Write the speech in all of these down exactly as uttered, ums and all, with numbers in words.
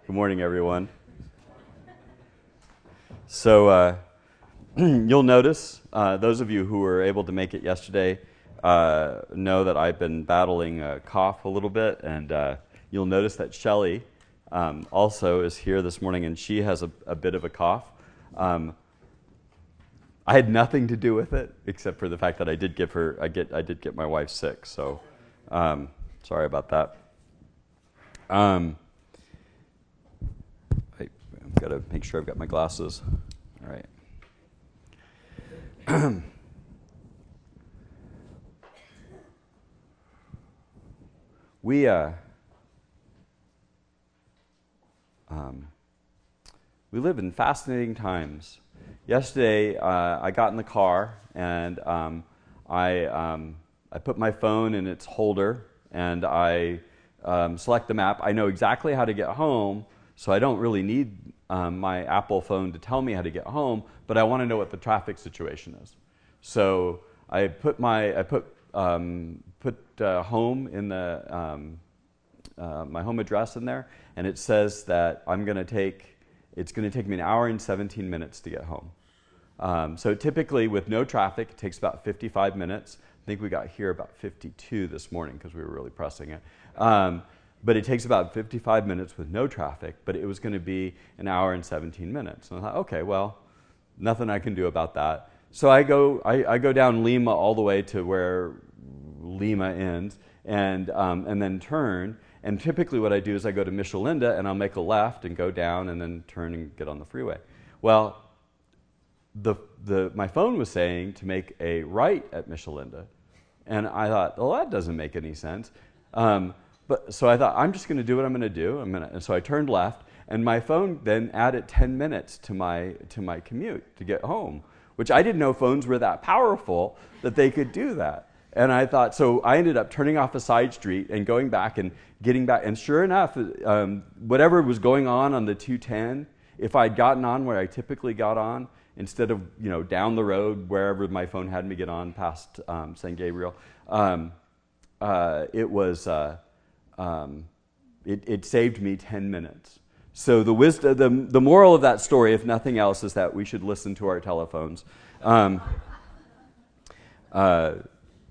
Good morning, everyone. So uh, you'll notice, uh, those of you who were able to make it yesterday uh, know that I've been battling a cough a little bit, and uh, you'll notice that Shelley um, also is here this morning, and she has a, a bit of a cough. Um, I had nothing to do with it, except for the fact that I did give her, I get, I did get my wife sick. So um, sorry about that. Um, I've got to make sure I've got my glasses. All right. we uh, um, we live in fascinating times. Yesterday, uh, I got in the car and um, I um, I put my phone in its holder and I um, select the map. I know exactly how to get home, so I don't really need um, my Apple phone to tell me how to get home, but I want to know what the traffic situation is. So I put my I put um, put uh, home in the um, uh, my home address in there, and it says that I'm going to take it's going to take me an hour and seventeen minutes to get home. Um, so typically, with no traffic, it takes about fifty-five minutes. I think we got here about fifty-two this morning because we were really pressing it. Um, But it takes about fifty-five minutes with no traffic, but it was going to be an hour and seventeen minutes. And I thought, okay, well, nothing I can do about that. So I go I, I go down Lima all the way to where Lima ends, and um, and then turn. And typically what I do is I go to Michelinda, and I'll make a left and go down and then turn and get on the freeway. Well, the the my phone was saying to make a right at Michelinda. And I thought, well, that doesn't make any sense. Um, But, so I thought, I'm just going to do what I'm going to do. I'm gonna, and so I turned left, and my phone then added ten minutes to my, to my commute to get home, which I didn't know phones were that powerful that they could do that. And I thought, so I ended up turning off a side street and going back and getting back. And sure enough, um, whatever was going on on the two ten, if I'd gotten on where I typically got on, instead of you know down the road wherever my phone had me get on past um, Saint Gabriel, um, uh, it was... Uh, Um, it, it saved me ten minutes. So the wisdom, the, the moral of that story, if nothing else, is that we should listen to our telephones. Um, uh,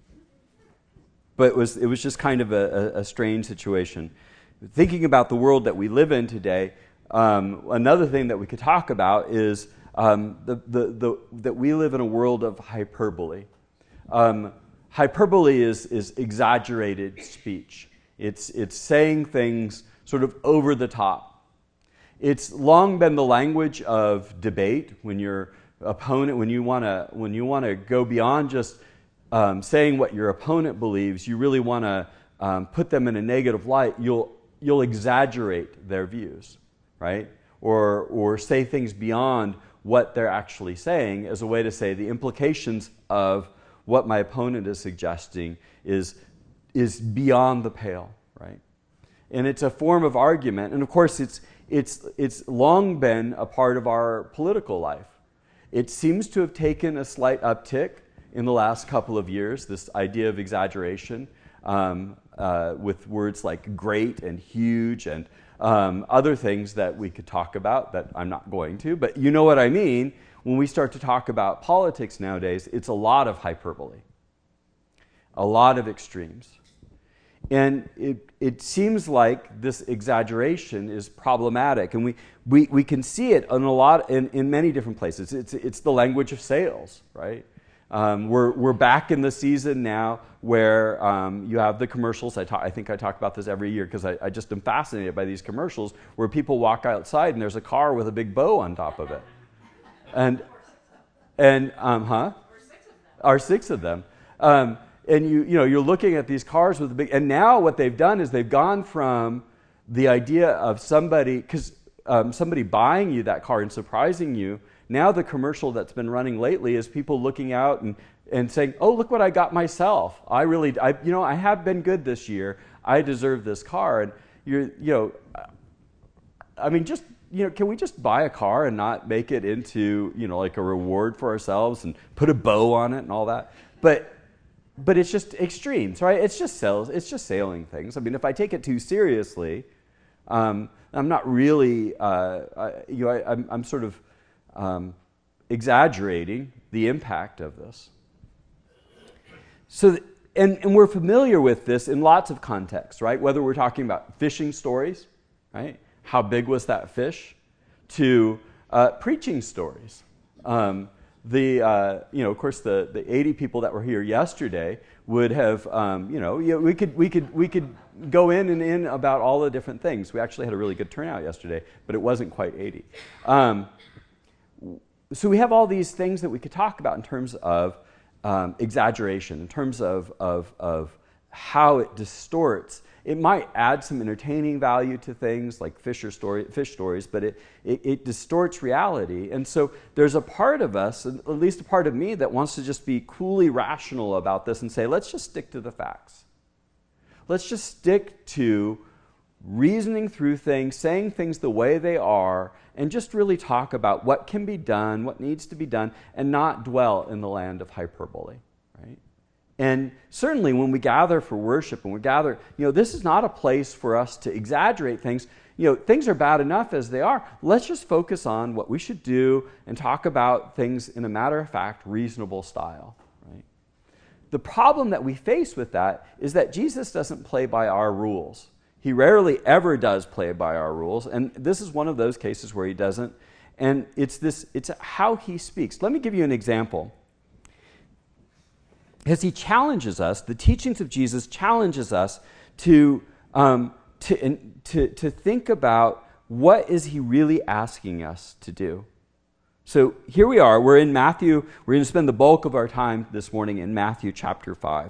but it was, it was just kind of a, a, a strange situation. Thinking about the world that we live in today, um, another thing that we could talk about is um, the, the, the, that we live in a world of hyperbole. Um, hyperbole is, is exaggerated speech. It's, it's saying things sort of over the top. It's long been the language of debate when your opponent, when you want to, when you want to go beyond just um, saying what your opponent believes, you really want to um, put them in a negative light. You'll, you'll exaggerate their views, right? Or, or say things beyond what they're actually saying as a way to say the implications of what my opponent is suggesting is is beyond the pale, right? And it's a form of argument. And of course, it's, it's, it's long been a part of our political life. It seems to have taken a slight uptick in the last couple of years, this idea of exaggeration, um, uh, with words like great and huge and um, other things that we could talk about that I'm not going to. But you know what I mean. When we start to talk about politics nowadays, it's a lot of hyperbole, a lot of extremes. And it, it seems like this exaggeration is problematic, and we, we, we can see it in a lot in, in many different places. It's, it's the language of sales, right? Um, we're, we're back in the season now where um, you have the commercials. I, talk, I think I talk about this every year because I, I just am fascinated by these commercials where people walk outside and there's a car with a big bow on top of it. And, and um, huh? Or six of them. Um, And you, you know, you're looking at these cars with the big, and now what they've done is they've gone from the idea of somebody, because um, somebody buying you that car and surprising you. Now the commercial that's been running lately is people looking out and, and saying, "Oh, look what I got myself! I really, I, you know, I have been good this year. I deserve this car." And you're, you know, I mean, just you know, can we just buy a car and not make it into, you know, like a reward for ourselves and put a bow on it and all that? But But it's just extremes, right? It's just sales. It's just sailing things. I mean, if I take it too seriously, Um, I'm not really, uh, I, you know, I, I'm, I'm sort of um, exaggerating the impact of this. So, th- and, and we're familiar with this in lots of contexts, right? Whether we're talking about fishing stories, right? How big was that fish? To uh, preaching stories. Um, the, uh, you know, of course, the, the eighty people that were here yesterday would have, um, you know, you know, we could we could we could go in and in about all the different things. We actually had a really good turnout yesterday, but it wasn't quite eighty. Um, so we have all these things that we could talk about in terms of um, exaggeration, in terms of, of of how it distorts. It might add some entertaining value to things like fisher story, fish stories, but it, it, it distorts reality. And so there's a part of us, at least a part of me, that wants to just be coolly rational about this and say, let's just stick to the facts. Let's just stick to reasoning through things, saying things the way they are, and just really talk about what can be done, what needs to be done, and not dwell in the land of hyperbole, right? And certainly when we gather for worship, when we gather, you know, this is not a place for us to exaggerate things. You know, things are bad enough as they are. Let's just focus on what we should do and talk about things in a matter-of-fact, reasonable style, right? The problem that we face with that is that Jesus doesn't play by our rules. He rarely ever does play by our rules, and this is one of those cases where he doesn't. And it's this, it's how he speaks. Let me give you an example. As he challenges us, the teachings of Jesus challenges us to, um, to, to, to think about what is he really asking us to do. So here we are, we're in Matthew, we're going to spend the bulk of our time this morning in Matthew chapter five.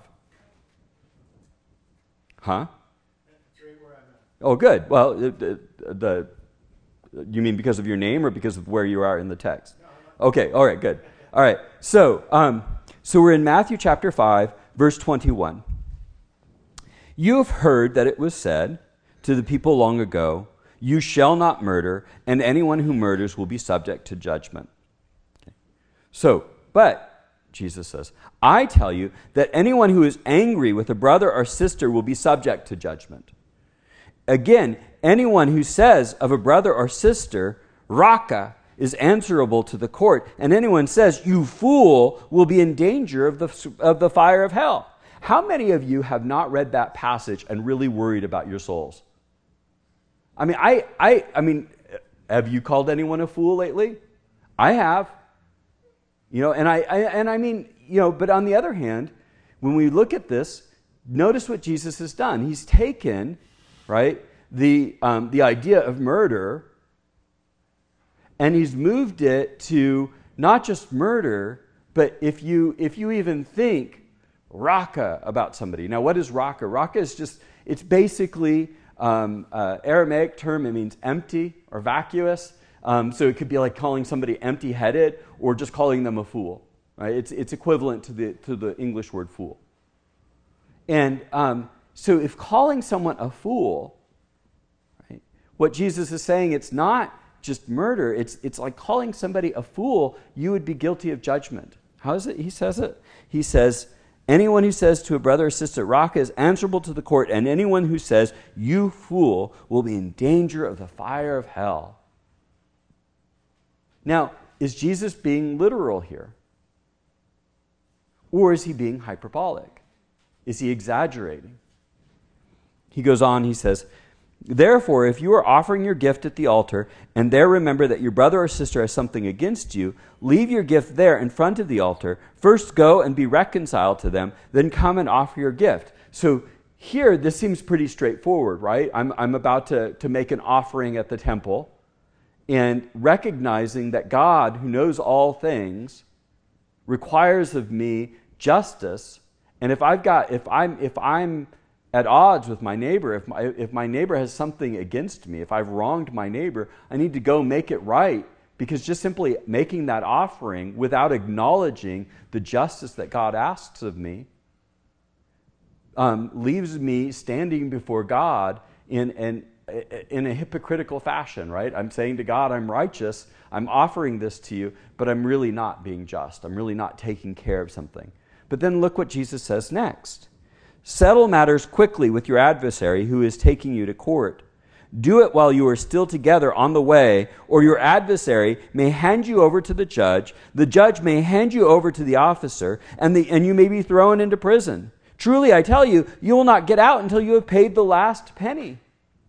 Huh? Oh, good. Well, the, the, you mean because of your name or because of where you are in the text? Okay, all right, good. All right, so... Um, So we're in Matthew chapter five, verse twenty-one. You have heard that it was said to the people long ago, you shall not murder, and anyone who murders will be subject to judgment. Okay. So, but, Jesus says, I tell you that anyone who is angry with a brother or sister will be subject to judgment. Again, anyone who says of a brother or sister, Raka, is answerable to the court, and anyone says, you fool, will be in danger of the, of the fire of hell. How many of you have not read that passage and really worried about your souls? I mean, I, I, I mean, have you called anyone a fool lately? I have. You know, and I, I, and I mean, you know, but on the other hand, when we look at this, notice what Jesus has done. He's taken, right, the, um, the idea of murder, and he's moved it to not just murder, but if you if you even think raka about somebody. Now, what is raka? Raka is just, it's basically um, uh, Aramaic term. It means empty or vacuous. Um, so it could be like calling somebody empty-headed or just calling them a fool. Right? It's it's equivalent to the to the English word fool. And um, so if calling someone a fool, right, what Jesus is saying, it's not just murder, it's it's like calling somebody a fool, you would be guilty of judgment. How is it he says it? He says, anyone who says to a brother or sister, Raka, is answerable to the court, and anyone who says, you fool, will be in danger of the fire of hell. Now, is Jesus being literal here? Or is he being hyperbolic? Is he exaggerating? He goes on, he says, therefore, if you are offering your gift at the altar, and there remember that your brother or sister has something against you, leave your gift there in front of the altar. First go and be reconciled to them, then come and offer your gift. So here, this seems pretty straightforward, right? I'm, I'm about to, to make an offering at the temple, and recognizing that God, who knows all things, requires of me justice. And if I've got, if I'm, if I'm at odds with my neighbor, if my, if my neighbor has something against me, if I've wronged my neighbor, I need to go make it right, because just simply making that offering without acknowledging the justice that God asks of me um, leaves me standing before God in, in, in a hypocritical fashion, right? I'm saying to God, I'm righteous, I'm offering this to you, but I'm really not being just. I'm really not taking care of something. But then look what Jesus says next. Settle matters quickly with your adversary who is taking you to court. Do it while you are still together on the way, or your adversary may hand you over to the judge. The judge may hand you over to the officer, and, the, and you may be thrown into prison. Truly, I tell you, you will not get out until you have paid the last penny.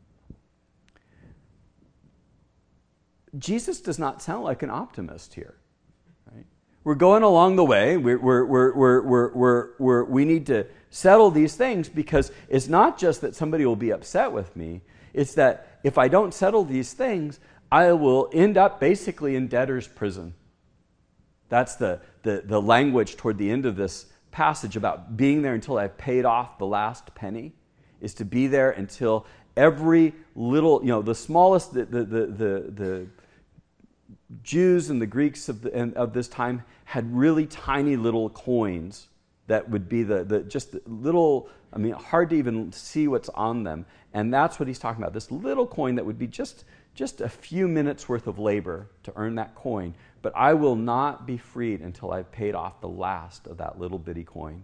Jesus does not sound like an optimist here. Right? We're going along the way. We're, we're, we're, we're, we're, we're, we're, we need to settle these things, because it's not just that somebody will be upset with me. It's that if I don't settle these things, I will end up basically in debtor's prison. That's the, the, the language toward the end of this passage about being there until I've paid off the last penny, is to be there until every little, you know, the smallest, the the the, the, the Jews and the Greeks of, the, of this time had really tiny little coins that would be the, the just little, I mean, hard to even see what's on them. And that's what he's talking about, this little coin that would be just, just a few minutes worth of labor to earn that coin. But I will not be freed until I've paid off the last of that little bitty coin.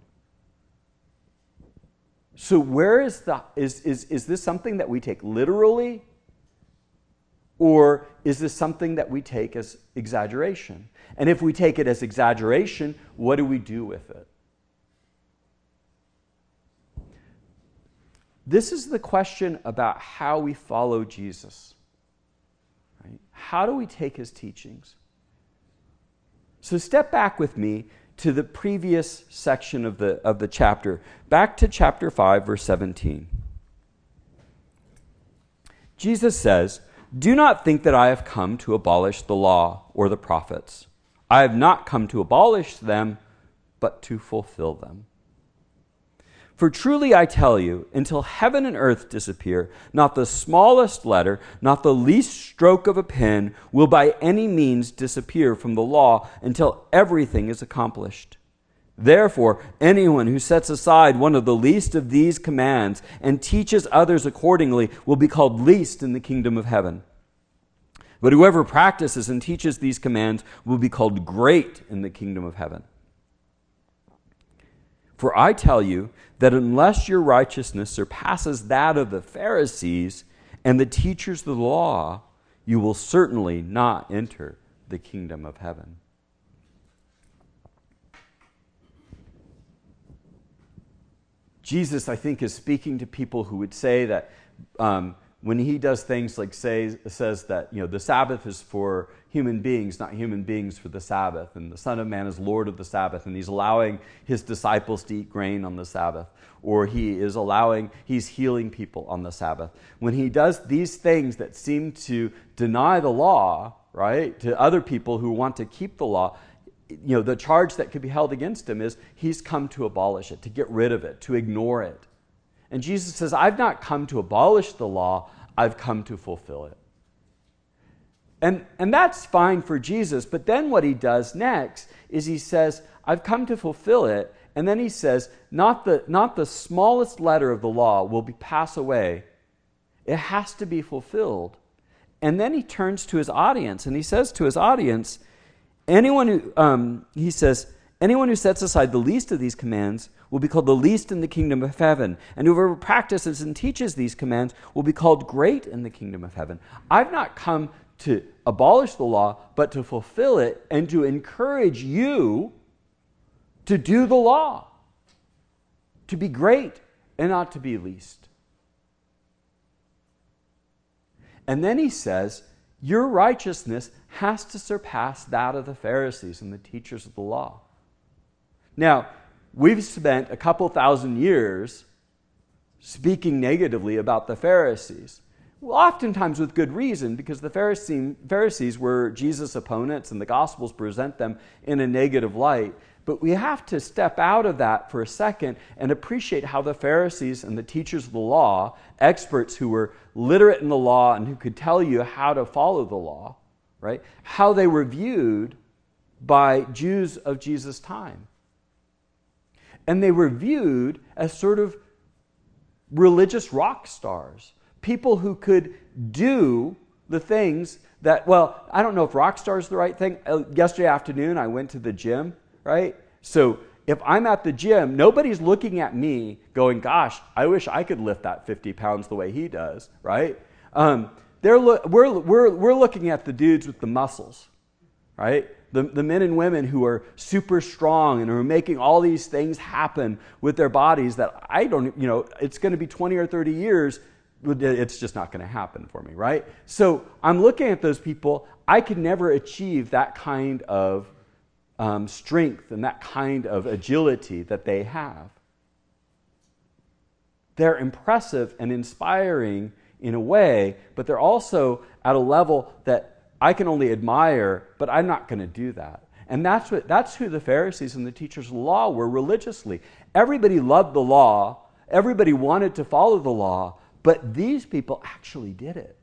So where is the, is, is, is this something that we take literally? Or is this something that we take as exaggeration? And if we take it as exaggeration, what do we do with it? This is the question about how we follow Jesus. Right? How do we take his teachings? So step back with me to the previous section of the, of the chapter, back to chapter five, verse seventeen. Jesus says, "Do not think that I have come to abolish the law or the prophets. I have not come to abolish them, but to fulfill them. For truly I tell you, until heaven and earth disappear, not the smallest letter, not the least stroke of a pen will by any means disappear from the law until everything is accomplished. Therefore, anyone who sets aside one of the least of these commands and teaches others accordingly will be called least in the kingdom of heaven. But whoever practices and teaches these commands will be called great in the kingdom of heaven. For I tell you that unless your righteousness surpasses that of the Pharisees and the teachers of the law, you will certainly not enter the kingdom of heaven." Jesus, I think, is speaking to people who would say that um, when he does things like say, says that, you know, the Sabbath is for human beings, not human beings for the Sabbath, and the Son of Man is Lord of the Sabbath, and he's allowing his disciples to eat grain on the Sabbath, or he is allowing, he's healing people on the Sabbath. When he does these things that seem to deny the law, right, to other people who want to keep the law, you know, the charge that could be held against him is he's come to abolish it, to get rid of it, to ignore it. And Jesus says, I've not come to abolish the law, I've come to fulfill it. And, and that's fine for Jesus, but then what he does next is he says, I've come to fulfill it, and then he says, not the, not the smallest letter of the law will be pass away. It has to be fulfilled. And then he turns to his audience, and he says to his audience, anyone who, um, he says, anyone who sets aside the least of these commands will be called the least in the kingdom of heaven. And whoever practices and teaches these commands will be called great in the kingdom of heaven. I've not come to abolish the law, but to fulfill it and to encourage you to do the law, to be great and not to be least. And then he says, your righteousness has to surpass that of the Pharisees and the teachers of the law. Now, we've spent a couple thousand years speaking negatively about the Pharisees. Well, oftentimes with good reason, because the Pharisee, Pharisees were Jesus' opponents and the Gospels present them in a negative light. But we have to step out of that for a second and appreciate how the Pharisees and the teachers of the law, experts who were literate in the law and who could tell you how to follow the law, right? How they were viewed by Jews of Jesus' time. And they were viewed as sort of religious rock stars. People who could do the things that, well, I don't know if rock star is the right thing. Uh, yesterday afternoon, I went to the gym, right? So if I'm at the gym, nobody's looking at me going, gosh, I wish I could lift that fifty pounds the way he does, right? Um, they're lo- we're, we're, we're looking at the dudes with the muscles, right? The, the men and women who are super strong and are making all these things happen with their bodies that I don't, you know, it's going to be twenty or thirty years. It's just not going to happen for me, right? So I'm looking at those people. I could never achieve that kind of um, strength and that kind of agility that they have. They're impressive and inspiring in a way, but they're also at a level that I can only admire, but I'm not going to do that. And that's what that's who the Pharisees and the teachers of the law were religiously. Everybody loved the law. Everybody wanted to follow the law, but these people actually did it.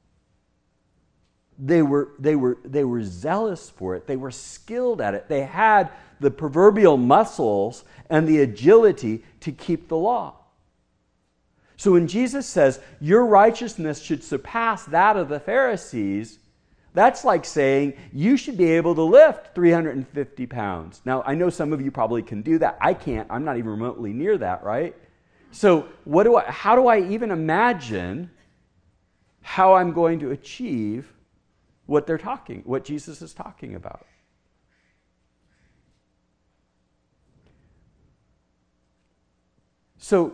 They were, they were, they were zealous for it. They were skilled at it. They had the proverbial muscles and the agility to keep the law. So when Jesus says, your righteousness should surpass that of the Pharisees, that's like saying you should be able to lift three hundred fifty pounds. Now, I know some of you probably can do that. I can't. I'm not even remotely near that, right? So what do I, how do I even imagine how I'm going to achieve what they're talking, what Jesus is talking about? So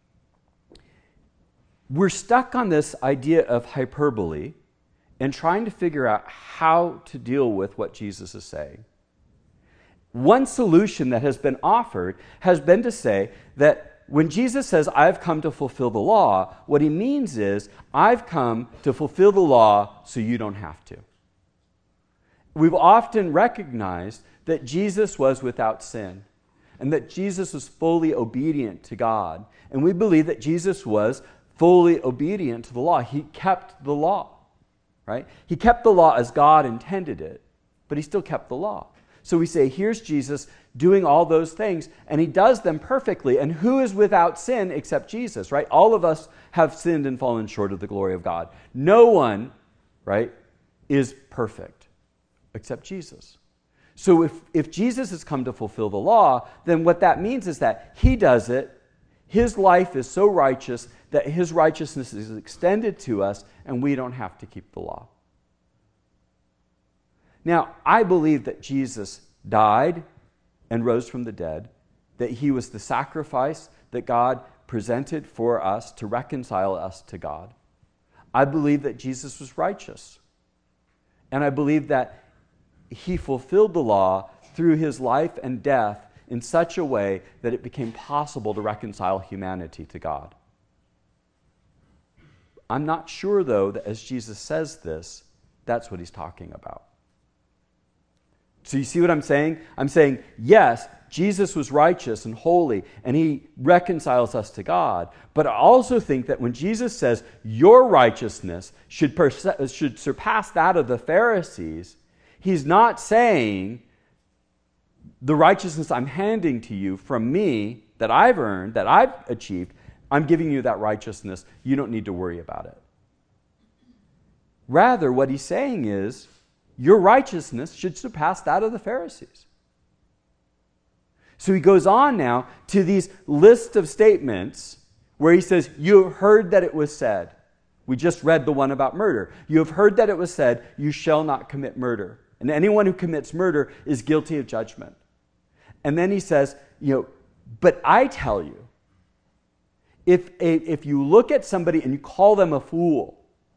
we're stuck on this idea of hyperbole and trying to figure out how to deal with what Jesus is saying. One solution that has been offered has been to say that when Jesus says, I've come to fulfill the law, what he means is, I've come to fulfill the law so you don't have to. We've often recognized that Jesus was without sin and that Jesus was fully obedient to God. And we believe that Jesus was fully obedient to the law. He kept the law, right? He kept the law as God intended it, but he still kept the law. So we say, here's Jesus doing all those things, and he does them perfectly. And who is without sin except Jesus, right? All of us have sinned and fallen short of the glory of God. No one, right, is perfect except Jesus. So if, if Jesus has come to fulfill the law, then what that means is that he does it. His life is so righteous that his righteousness is extended to us, and we don't have to keep the law. Now, I believe that Jesus died and rose from the dead, that he was the sacrifice that God presented for us to reconcile us to God. I believe that Jesus was righteous. And I believe that he fulfilled the law through his life and death in such a way that it became possible to reconcile humanity to God. I'm not sure, though, that as Jesus says this, that's what he's talking about. So you see what I'm saying? I'm saying, yes, Jesus was righteous and holy, and he reconciles us to God. But I also think that when Jesus says, your righteousness should, perse- should surpass that of the Pharisees, he's not saying the righteousness I'm handing to you from me that I've earned, that I've achieved, I'm giving you that righteousness. You don't need to worry about it. Rather, what he's saying is, your righteousness should surpass that of the Pharisees. So he goes on now to these list of statements where he says, you have heard that it was said. We just read the one about murder. You have heard that it was said, you shall not commit murder. And anyone who commits murder is guilty of judgment. And then he says, you know, but I tell you, if, a, if you look at somebody and you call them a fool,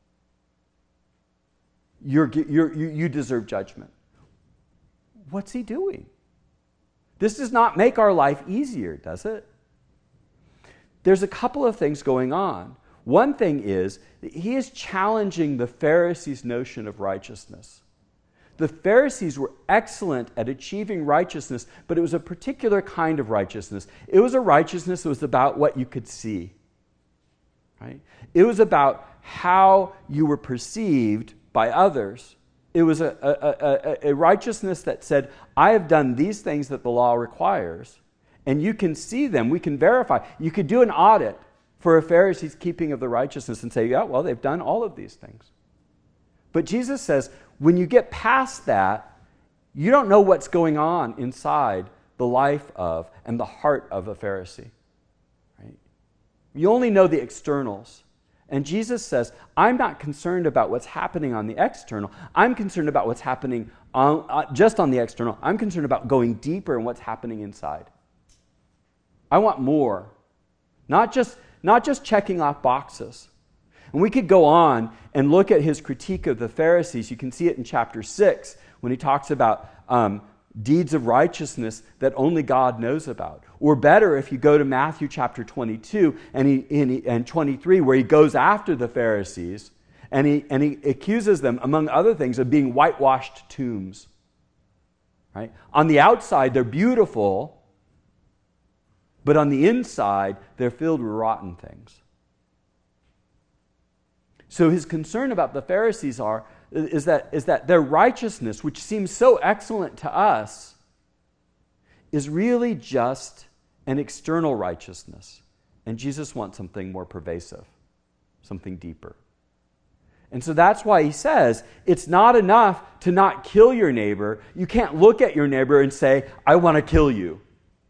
You're, you're, you you deserve judgment. What's he doing? This does not make our life easier, does it? There's a couple of things going on. One thing is that he is challenging the Pharisees' notion of righteousness. The Pharisees were excellent at achieving righteousness, but it was a particular kind of righteousness. It was a righteousness that was about what you could see. Right? It was about how you were perceived by others. It was a, a, a, a righteousness that said, I have done these things that the law requires, and you can see them, we can verify. You could do an audit for a Pharisee's keeping of the righteousness and say, yeah, well, they've done all of these things. But Jesus says, when you get past that, you don't know what's going on inside the life of and the heart of a Pharisee. Right? You only know the externals. And Jesus says, I'm not concerned about what's happening on the external. I'm concerned about what's happening on, uh, just on the external. I'm concerned about going deeper in what's happening inside. I want more. Not just, not just checking off boxes. And we could go on and look at his critique of the Pharisees. You can see it in chapter six when he talks about um, deeds of righteousness that only God knows about. Or better, if you go to Matthew chapter twenty-two and, he, and, he, and twenty-three, where he goes after the Pharisees and he, and he accuses them, among other things, of being whitewashed tombs. Right? On the outside, they're beautiful, but on the inside, they're filled with rotten things. So his concern about the Pharisees are is that, is that their righteousness, which seems so excellent to us, is really just an external righteousness. And Jesus wants something more pervasive, something deeper. And so that's why he says, it's not enough to not kill your neighbor. You can't look at your neighbor and say, I want to kill you.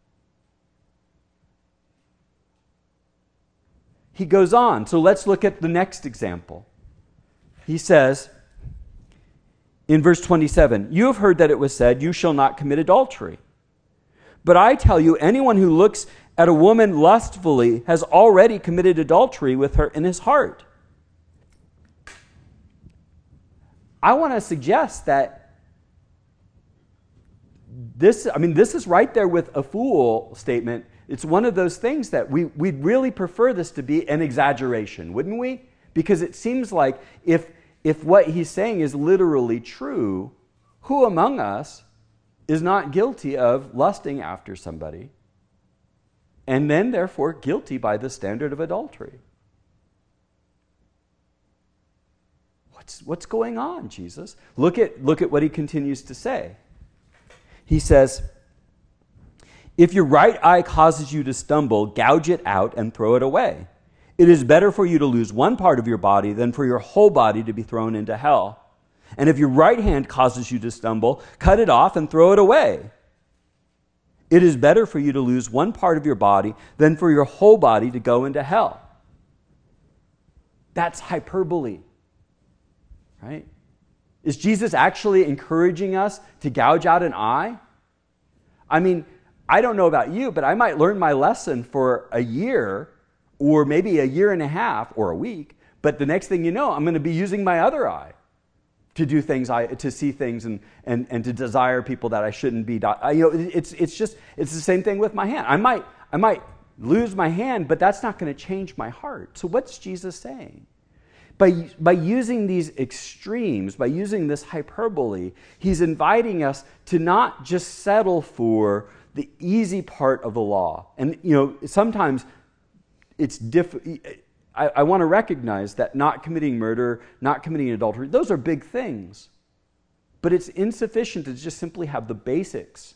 He goes on. So let's look at the next example. He says, in verse twenty-seven, you have heard that it was said, you shall not commit adultery. But I tell you, anyone who looks at a woman lustfully has already committed adultery with her in his heart. I want to suggest that this, I mean, this is right there with a fool statement. It's one of those things that we, we'd really prefer this to be an exaggeration, wouldn't we? Because it seems like if, if what he's saying is literally true, who among us is not guilty of lusting after somebody and then therefore guilty by the standard of adultery? What's, what's going on, Jesus? Look at, look at what he continues to say. He says, if your right eye causes you to stumble, gouge it out and throw it away. It is better for you to lose one part of your body than for your whole body to be thrown into hell. And if your right hand causes you to stumble, cut it off and throw it away. It is better for you to lose one part of your body than for your whole body to go into hell. That's hyperbole, right? Is Jesus actually encouraging us to gouge out an eye? I mean, I don't know about you, but I might learn my lesson for a year or maybe a year and a half or a week, but the next thing you know, I'm going to be using my other eye to do things, I, to see things and, and, and to desire people that I shouldn't be. I, you know, it's, it's just, it's the same thing with my hand. I might, I might lose my hand, but that's not going to change my heart. So what's Jesus saying? By, by using these extremes, by using this hyperbole, he's inviting us to not just settle for the easy part of the law. And, you know, sometimes it's difficult. I, I want to recognize that not committing murder, not committing adultery, those are big things. But it's insufficient to just simply have the basics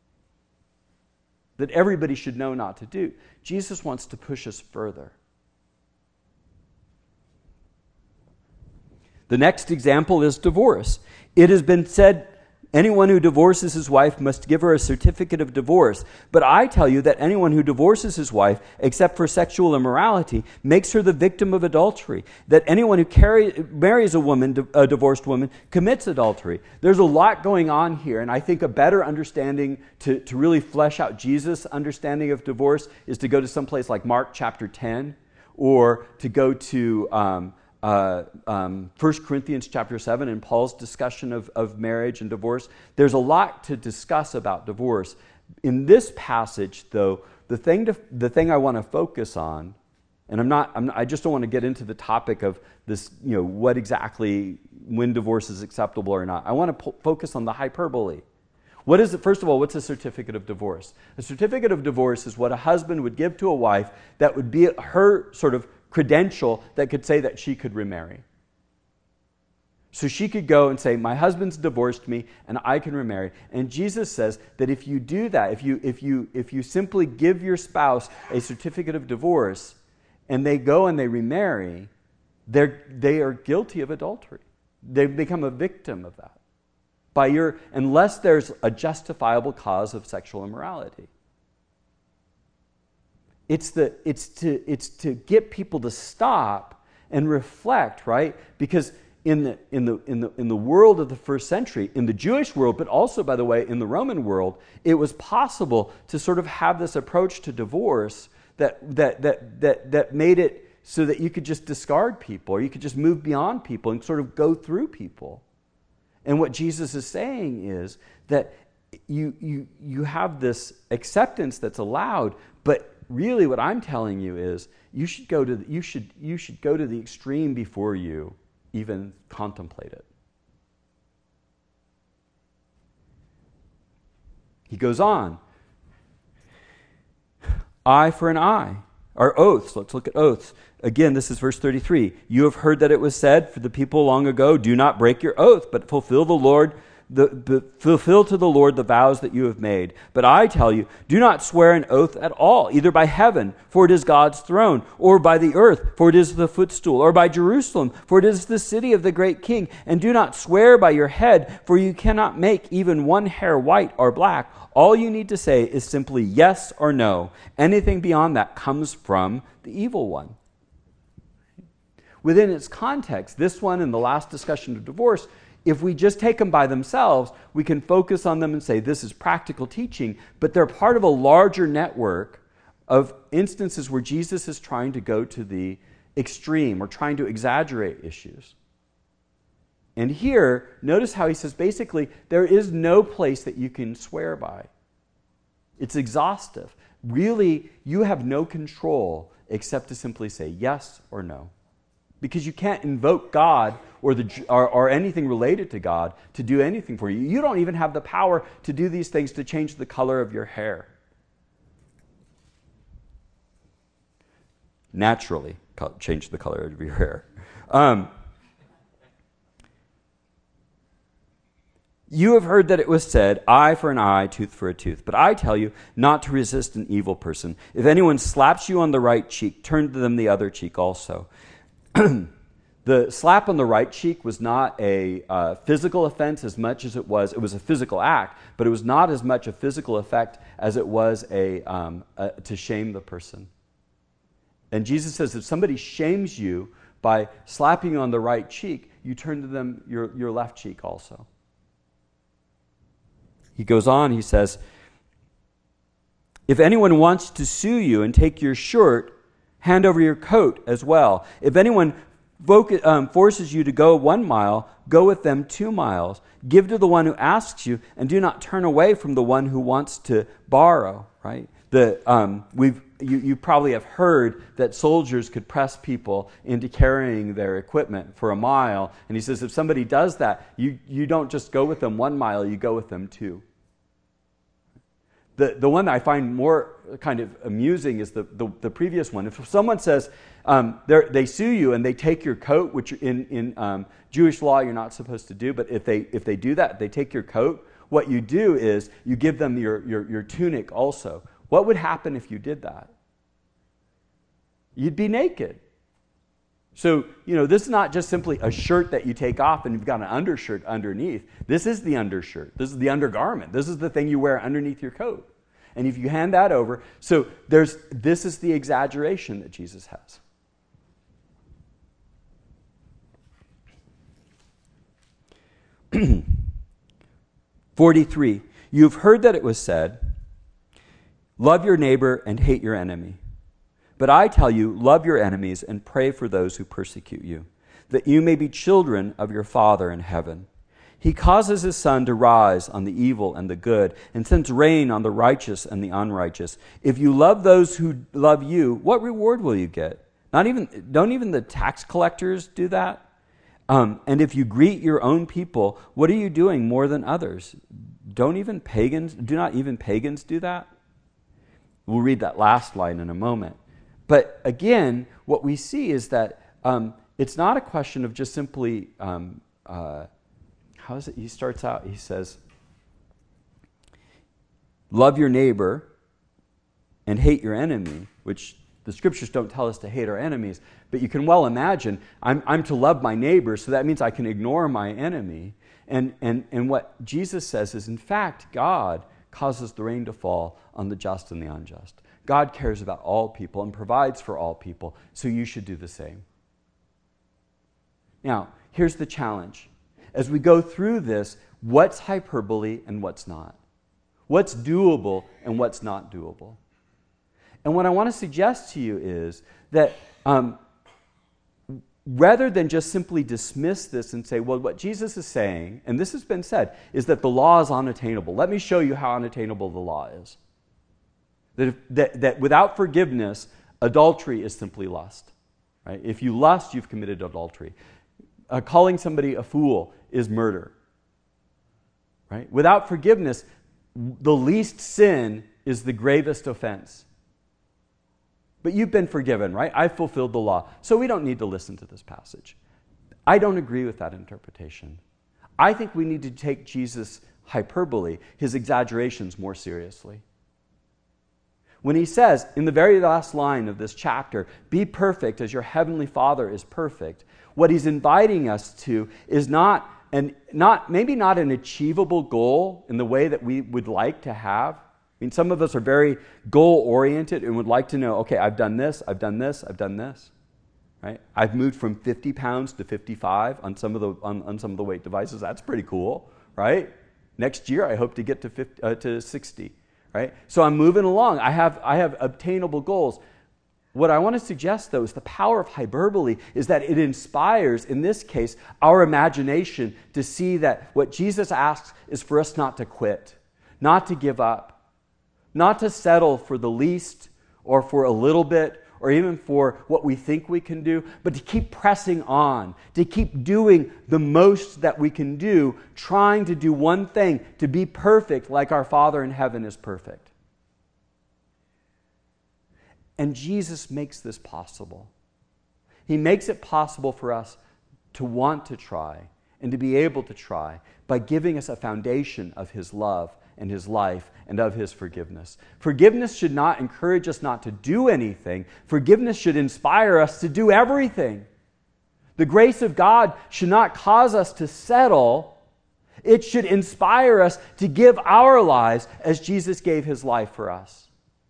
that everybody should know not to do. Jesus wants to push us further. The next example is divorce. It has been said, anyone who divorces his wife must give her a certificate of divorce. But I tell you that anyone who divorces his wife, except for sexual immorality, makes her the victim of adultery. That anyone who carry, marries a woman, a divorced woman, commits adultery. There's a lot going on here, and I think a better understanding to, to really flesh out Jesus' understanding of divorce is to go to someplace like Mark chapter ten, or to go to Um, Uh, um, First Corinthians chapter seven and Paul's discussion of, of marriage and divorce. There's a lot to discuss about divorce. In this passage, though, the thing to, the thing I want to focus on, and I'm not, I'm not, I just don't want to get into the topic of this, you know, what exactly, when divorce is acceptable or not. I want to po- focus on the hyperbole. What is it? First of all, what's a certificate of divorce? A certificate of divorce is what a husband would give to a wife that would be her sort of credential that could say that she could remarry. So she could go and say, my husband's divorced me and I can remarry. And Jesus says that if you do that, if you if you if you simply give your spouse a certificate of divorce and they go and they remarry, they're they are guilty of adultery. They become a victim of that. By your unless there's a justifiable cause of sexual immorality. It's the it's to it's to get people to stop and reflect, right? Because in the, in the, in the, in the world of the first century, in the Jewish world, but also, by the way, in the Roman world, it was possible to sort of have this approach to divorce that, that, that, that, that made it so that you could just discard people, or you could just move beyond people and sort of go through people. And what Jesus is saying is that you, you, you have this acceptance that's allowed, but really what I'm telling you is you should go to the, you should, you should go to the extreme before you even contemplate it. He goes on. Eye for an eye. Our oaths. Let's look at oaths. Again, this is verse thirty-three. You have heard that it was said for the people long ago, do not break your oath, but fulfill the Lord, the, the fulfill to the Lord the vows that you have made. But I tell you, do not swear an oath at all, either by heaven, for it is God's throne, or by the earth, for it is the footstool, or by Jerusalem, for it is the city of the great king. And do not swear by your head, for you cannot make even one hair white or black. All you need to say is simply yes or no. Anything beyond that comes from the evil one. Within its context, this one and the last discussion of divorce, if we just take them by themselves, we can focus on them and say this is practical teaching, but they're part of a larger network of instances where Jesus is trying to go to the extreme or trying to exaggerate issues. And here, notice how he says basically there is no place that you can swear by. It's exhaustive. Really, you have no control except to simply say yes or no. Because you can't invoke God or, the, or, or anything related to God to do anything for you. You don't even have the power to do these things to change the color of your hair. Naturally, change the color of your hair. Um, you have heard that it was said, eye for an eye, tooth for a tooth. But I tell you not to resist an evil person. If anyone slaps you on the right cheek, turn to them the other cheek also. The slap on the right cheek was not a uh, physical offense as much as it was, it was a physical act, but it was not as much a physical effect as it was a, um, a to shame the person. And Jesus says if somebody shames you by slapping you on the right cheek, you turn to them your, your left cheek also. He goes on, he says, if anyone wants to sue you and take your shirt, hand over your coat as well. If anyone voc- um, forces you to go one mile, go with them two miles. Give to the one who asks you, and do not turn away from the one who wants to borrow. Right? The um, we've you, you probably have heard that soldiers could press people into carrying their equipment for a mile, and he says if somebody does that, you you don't just go with them one mile, you go with them two. The the one that I find more kind of amusing is the, the, the previous one. If someone says um, they sue you and they take your coat, which in, in um, Jewish law you're not supposed to do, but if they if they do that, they take your coat, what you do is you give them your, your, your tunic also. What would happen if you did that? You'd be naked. So, you know, this is not just simply a shirt that you take off and you've got an undershirt underneath. This is the undershirt. This is the undergarment. This is the thing you wear underneath your coat. And if you hand that over, so there's this is the exaggeration that Jesus has. forty-three. You've heard that it was said, love your neighbor and hate your enemy. But I tell you, love your enemies and pray for those who persecute you, that you may be children of your Father in heaven. He causes his sun to rise on the evil and the good, and sends rain on the righteous and the unrighteous. If you love those who love you, what reward will you get? Not even, don't even the tax collectors do that? Um, and if you greet your own people, what are you doing more than others? Don't even pagans, do not even pagans do that? We'll read that last line in a moment. But again, what we see is that um, it's not a question of just simply, um, uh, how is it? He starts out, he says, love your neighbor and hate your enemy, which the scriptures don't tell us to hate our enemies, but you can well imagine, I'm, I'm to love my neighbor, so that means I can ignore my enemy. And, and, and what Jesus says is, in fact, God causes the rain to fall on the just and the unjust. God cares about all people and provides for all people, so you should do the same. Now, here's the challenge. As we go through this, what's hyperbole and what's not? What's doable and what's not doable? And what I want to suggest to you is that um, rather than just simply dismiss this and say, well, what Jesus is saying, and this has been said, is that the law is unattainable. Let me show you how unattainable the law is. That, if, that, that without forgiveness, adultery is simply lust. Right? If you lust, you've committed adultery. Uh, calling somebody a fool is murder. Right? Without forgiveness, the least sin is the gravest offense. But you've been forgiven, right? I've fulfilled the law. So we don't need to listen to this passage. I don't agree with that interpretation. I think we need to take Jesus' hyperbole, his exaggerations, more seriously. When he says, in the very last line of this chapter, be perfect as your heavenly Father is perfect, what he's inviting us to is not, an, not maybe not an achievable goal in the way that we would like to have. I mean, some of us are very goal-oriented and would like to know, okay, I've done this, I've done this, I've done this. Right? I've moved from fifty pounds to fifty-five on some of the on, on some of the weight devices. That's pretty cool, right? Next year, I hope to get to fifty, uh, to sixty. Right? So I'm moving along. I have I have obtainable goals. What I want to suggest, though, is the power of hyperbole is that it inspires, in this case, our imagination to see that what Jesus asks is for us not to quit, not to give up, not to settle for the least or for a little bit or even for what we think we can do, but to keep pressing on, to keep doing the most that we can do, trying to do one thing, to be perfect like our Father in heaven is perfect. And Jesus makes this possible. He makes it possible for us to want to try and to be able to try by giving us a foundation of His love and His life and of His forgiveness. Forgiveness should not encourage us not to do anything. Forgiveness should inspire us to do everything. The grace of God should not cause us to settle. It should inspire us to give our lives as Jesus gave His life for us.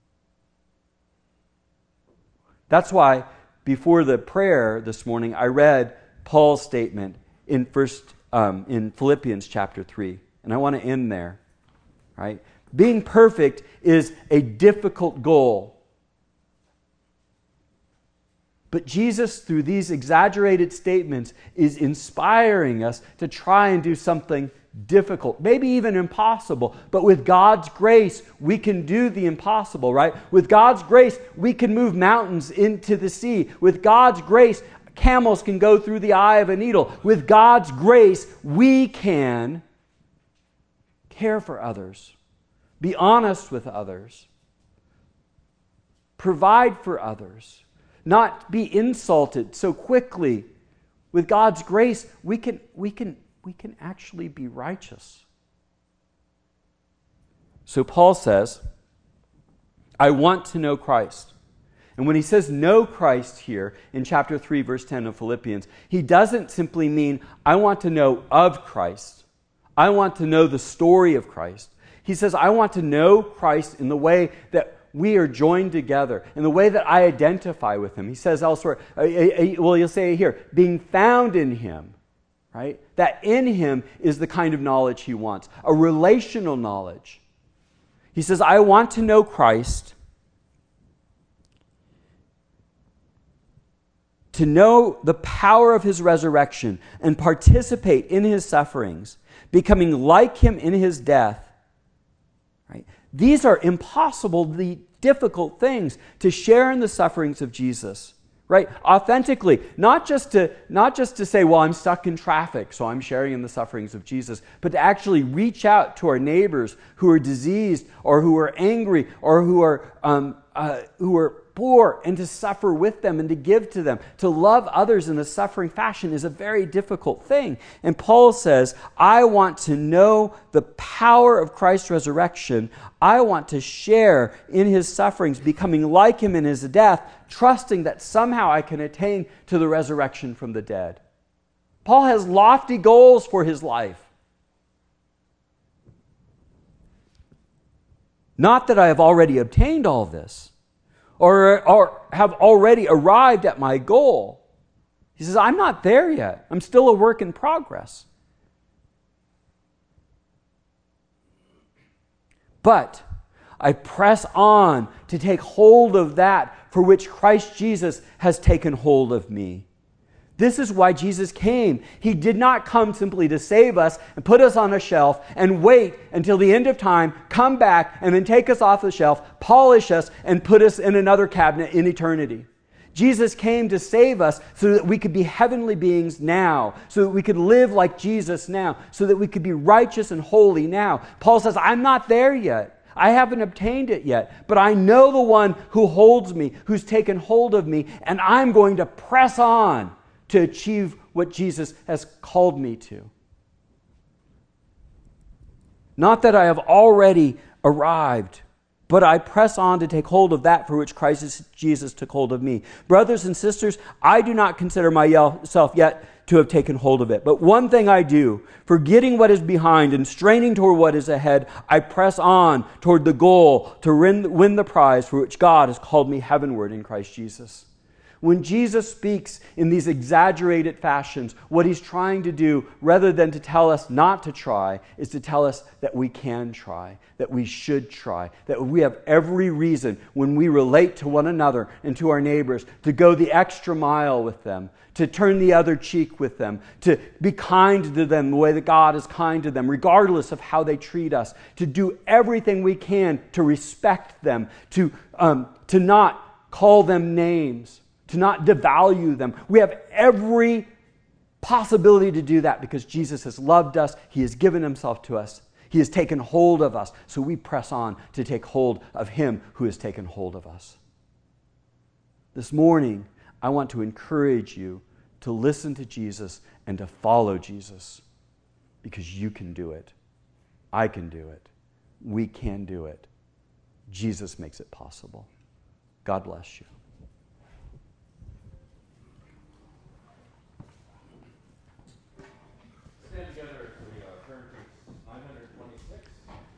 That's why before the prayer this morning, I read Paul's statement in first um, in Philippians chapter three, and I want to end there. Right? Being perfect is a difficult goal. But Jesus, through these exaggerated statements, is inspiring us to try and do something difficult, maybe even impossible. But with God's grace, we can do the impossible, right? With God's grace, we can move mountains into the sea. With God's grace, camels can go through the eye of a needle. With God's grace, we can care for others, be honest with others, provide for others, not be insulted so quickly. With God's grace, we can, we can, we can actually be righteous. So Paul says, I want to know Christ. And when he says know Christ here in chapter three, verse ten of Philippians, he doesn't simply mean I want to know of Christ. I want to know the story of Christ. He says, I want to know Christ in the way that we are joined together, in the way that I identify with Him. He says elsewhere, well, you'll say it here, being found in Him, right? That in Him is the kind of knowledge He wants, a relational knowledge. He says, I want to know Christ, to know the power of His resurrection and participate in His sufferings, becoming like Him in His death. Right? These are impossibly difficult things to share in the sufferings of Jesus. Right? Authentically, not just to not just to say, well, I'm stuck in traffic, so I'm sharing in the sufferings of Jesus, but to actually reach out to our neighbors who are diseased or who are angry or who are um, uh, who are poor, and to suffer with them and to give to them. To love others in a suffering fashion is a very difficult thing. And Paul says, I want to know the power of Christ's resurrection. I want to share in His sufferings, becoming like Him in His death, trusting that somehow I can attain to the resurrection from the dead. Paul has lofty goals for his life. Not that I have already obtained all this, or, or have already arrived at my goal. He says, I'm not there yet. I'm still a work in progress. But I press on to take hold of that for which Christ Jesus has taken hold of me. This is why Jesus came. He did not come simply to save us and put us on a shelf and wait until the end of time, come back, and then take us off the shelf, polish us, and put us in another cabinet in eternity. Jesus came to save us so that we could be heavenly beings now, so that we could live like Jesus now, so that we could be righteous and holy now. Paul says, I'm not there yet. I haven't obtained it yet, but I know the one who holds me, who's taken hold of me, and I'm going to press on to achieve what Jesus has called me to. Not that I have already arrived, but I press on to take hold of that for which Christ Jesus took hold of me. Brothers and sisters, I do not consider myself yet to have taken hold of it. But one thing I do, forgetting what is behind and straining toward what is ahead, I press on toward the goal to win the prize for which God has called me heavenward in Christ Jesus. When Jesus speaks in these exaggerated fashions, what he's trying to do, rather than to tell us not to try, is to tell us that we can try, that we should try, that we have every reason when we relate to one another and to our neighbors to go the extra mile with them, to turn the other cheek with them, to be kind to them the way that God is kind to them, regardless of how they treat us, to do everything we can to respect them, to, um, to not call them names, to not devalue them. We have every possibility to do that because Jesus has loved us. He has given himself to us. He has taken hold of us. So we press on to take hold of him who has taken hold of us. This morning, I want to encourage you to listen to Jesus and to follow Jesus because you can do it. I can do it. We can do it. Jesus makes it possible. God bless you. Stand together as we uh, turn to nine twenty-six.